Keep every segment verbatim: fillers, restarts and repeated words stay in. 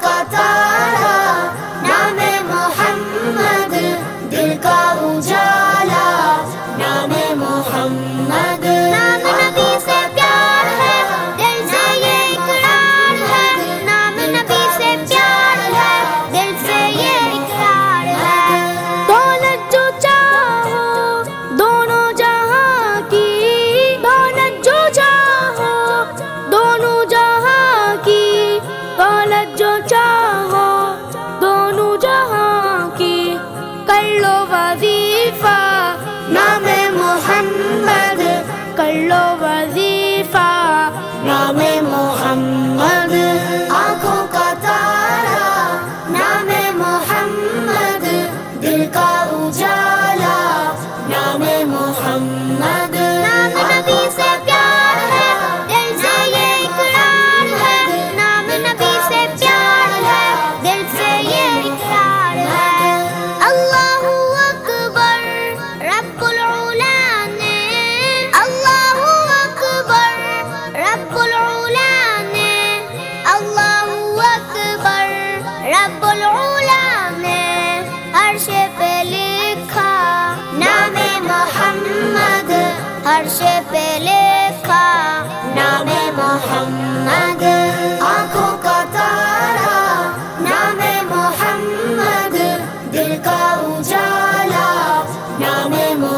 کا تارا نام محمد، دل کا اجالا نام محمد، نام نبی سے پیار ہے دل سے یہ اقرار ہے، نام نبی سے پیار ہے دل سے یہ اقرار ہے۔ دولت جو چاہو دونوں جہاں کی، دولت جو چاہو دونوں جہاں کی، دولت جو چاہو دونوں جہاں کی، کر لو وظیفہ نام محمد، کر لو وظیفہ نام محمد، آنکھوں کا تارا نام محمد، دل کا اجالا نام محمد، نام نبی سے پیار ہے دل سے یہ اقرار ہے، نام نبی سے پیار ہے دل سے یہ اقرار ہے۔ اللہ اکبر رب العلا نے، اللہ اکبر رب العلا نے، اللہ اکبر رب العلا نے عرش پہ لکھا نام محمد، عرش پہ لکھا نام محمد، آنکھوں کا تارا نام محمد، دل کا اجالا نام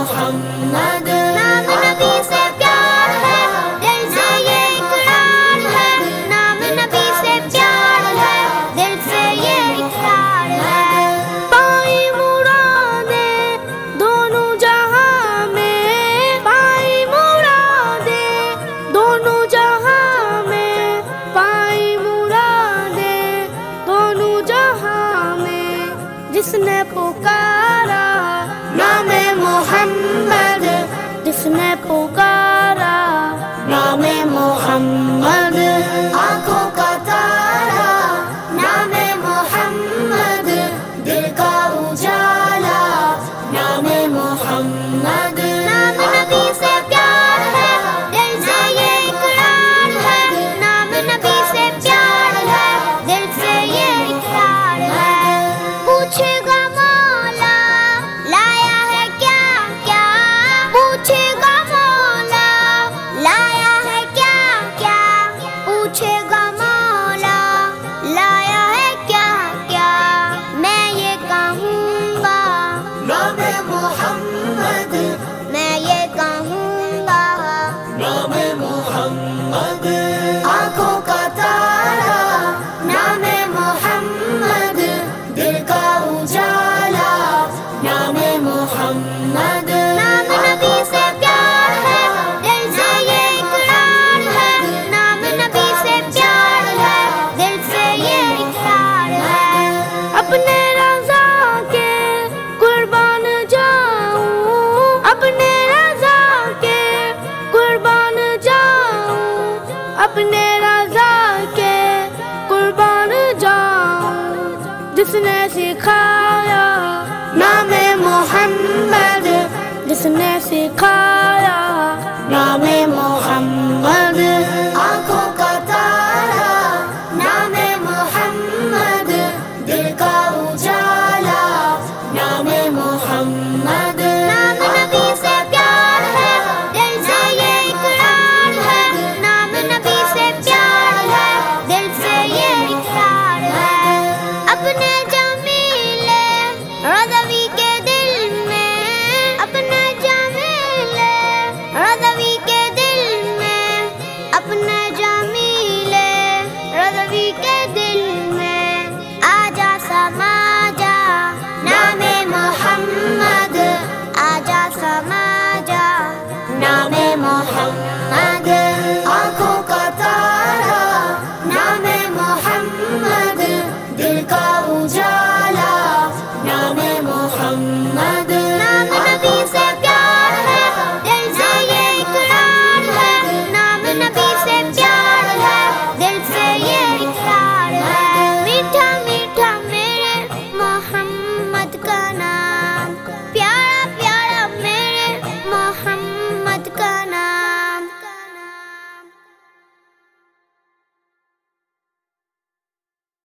محمد، نام نبی سے پیار ہے دل سے یہ اقرار ہے، نام نبی سے پیار ہے دل سے یہ اقرار ہے۔ پائی مرادیں دونوں جہاں میں، پائی مرادیں دونوں جہاں میں، پائی مرادیں دونوں جہاں میں، جس نے پکارا نام محمد، جس نے پکارا نام محمد، آنکھوں کا تارا نام محمد، دل کا اجالا نام محمد، نام نبی سے پیار ہے دل سے یہ اقرار ہے، نام نبی سے پیار ہے دل سے یہ اقرار ہے۔ پوچھے گا مولا لایا ہے کیا کیا، پوچھے گا مولا لایا ہے کیا کیا، پوچھے گا مولا لایا ہے کیا کیا، میں یہ کہوں گا نام محمد، میں یہ کہوں گا نام محمد، آنکھوں کا تارا نام محمد، دل کا اجالا نام محمد، نام نبی سے پیار ہے دل سے یہ اقرار ہے، نام نبی سے پیار ہے دل سے یہ اقرار ہے۔ اپنے رضا کے قربان جاؤں، اپنے رضا کے قربان جاؤں، اپنے رضا کے قربان جاؤں، جس نے سکھایا نام محمد، جس نے سکھایا